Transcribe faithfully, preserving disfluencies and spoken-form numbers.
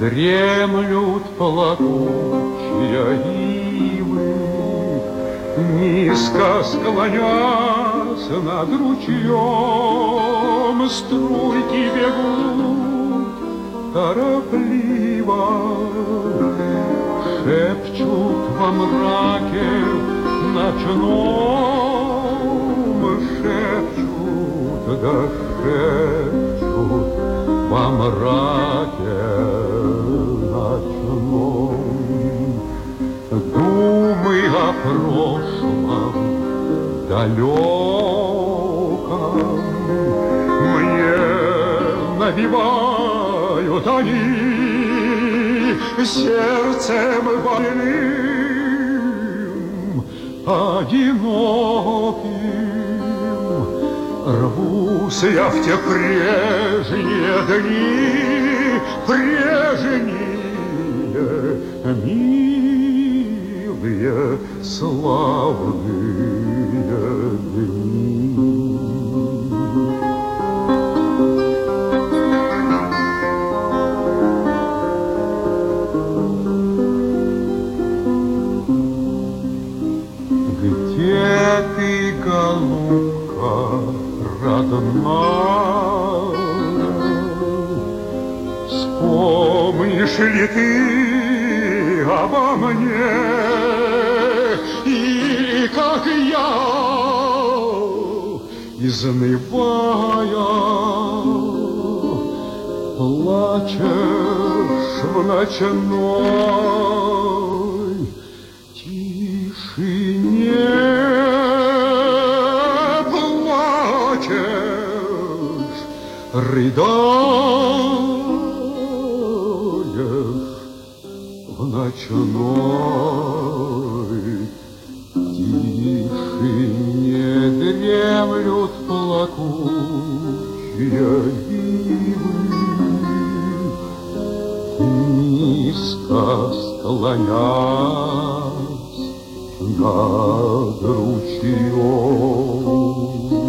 Дремлют плакучие ивы, низко склонясь над ручьем, струйки бегут торопливо, шепчут во мраке ночном, шепчут, да шепчут во мраке ночном. Думы о прошлом далеком мне навевают они сердцем больным, одиноким. Рвусь я в те прежние дни, прежние, милые, славные дни. Где ты, голубка родная, вспомнишь ли ты обо мне, или как я, изнывая, плачешь в ночной тишине? Рыдаешь в ночной тишине, дремлют плакучие ивы, низко склонясь над ручьем.